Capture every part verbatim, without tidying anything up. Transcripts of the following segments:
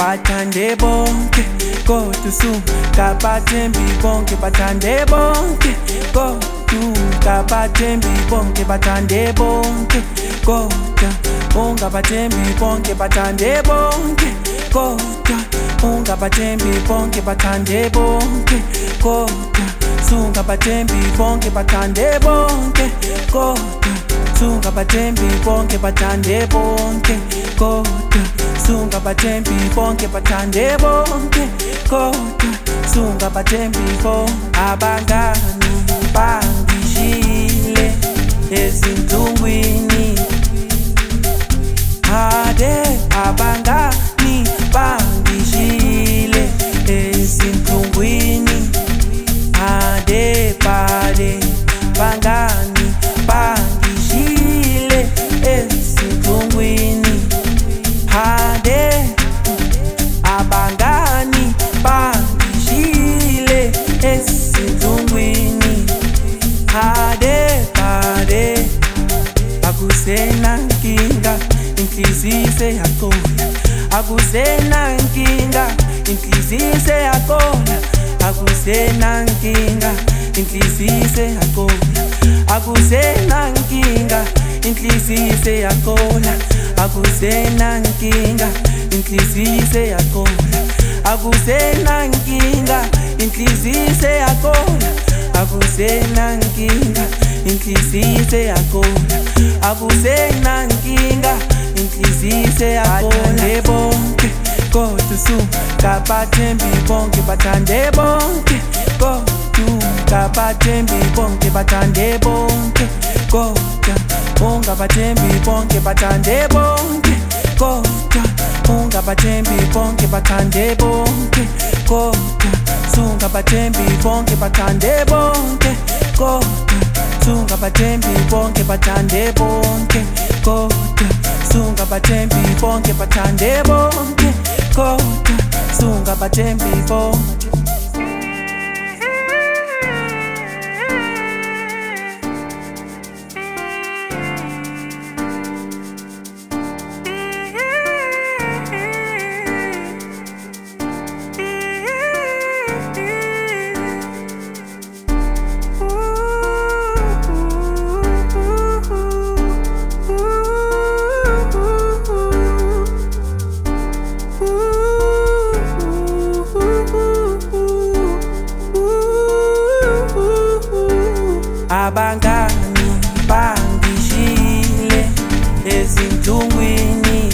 bathande bonke kodwa sungabathembi bonke bathande bonke kodwa bathembi bonke bathande bonke kodwa ungabathembi bonke bathande bonke kodwa ungabathembi bonke bathande bonke kodwa sungabathembi bonke bathande bonke kodwa sungabathembi bonke bathande bonke kodwa sungabathembi bonke bathande bonke kodwa sungabathembi bonke abangani bangishile ezinhlungwini ade abangani bangishile ezinhlungwini ade pade bangani bangishile ezinhlungwini ade abangani bangishile ezinhlungwini ade pade akusena nkinga inhliziyo yakona akusena nkinga inhliziyo yakona akusena nkinga inhliziyo yakona akusena nkinga inhliziyo yakona akusena nkinga inhliziyo yakona akusena nkinga inhliziyo yakona akusena nkinga inhliziyo yakona akusena nkinga inhliziyo yakona bonke kodwa sungabathembi bonke bathande bonke kodwa bathembi bonke bathande bonke kodwa ungabathembi bonke bathande bonke kodwa ungabathembi bonke bathande bonke kodwa sungabathembi bonke bathande bonke kodwa sungabathembi bonke bathande bonke kodwa sungabathembi bonke bathande bonke kodwa sungabathembi bonke abangani bangishile ezinhlungwini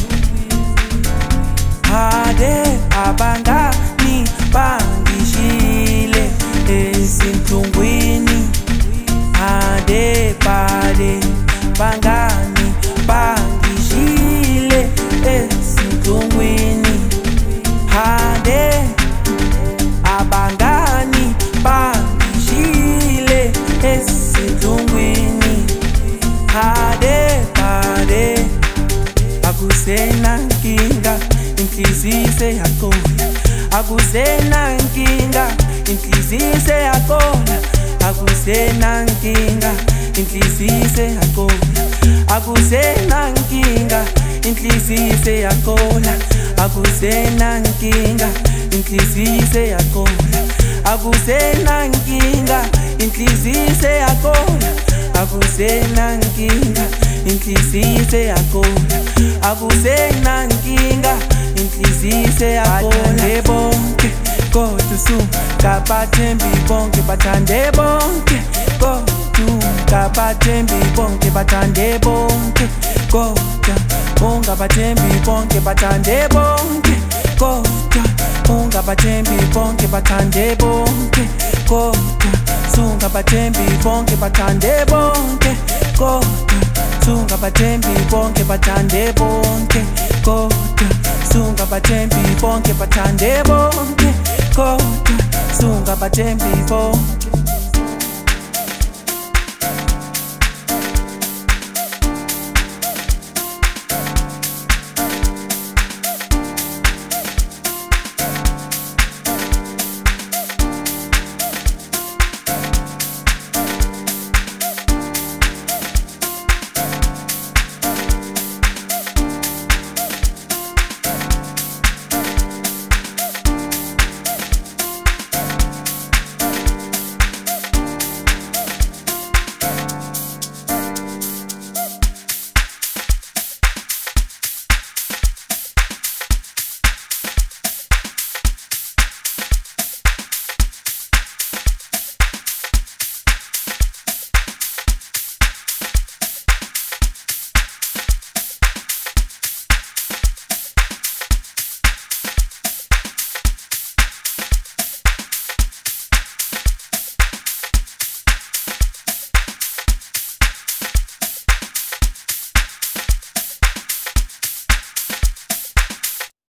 ade abangani bangishile ezinhlungwini ade pade bangani bangishile ezinhlungwini ade abangani bangishile ezinhlungwini ade pade akusena nkinga inhliziyo yakona akusena nkinga inhliziyo yakona akusena nkinga inhliziyo yakona akusena nkinga inhliziyo yakona akusena nkinga inhliziyo yakona akusena nkinga inhliziyo yakona akusena nkinga inhliziyo yakona akusena nkinga inhliziyo yakona bonke kodwa sungabathembi bonke bathande bonke kodwa bathembi bonke bathande bonke kodwa ungabathembi bonke bathande bonke kodwa ungabathembi bonke bathande bonke kodwa sungabathembi bonke bathande bonke kodwa sungabathembi bonke bathande bonke kodwa sungabathembi bonke bathande bonke kodwa sungabathembi bonke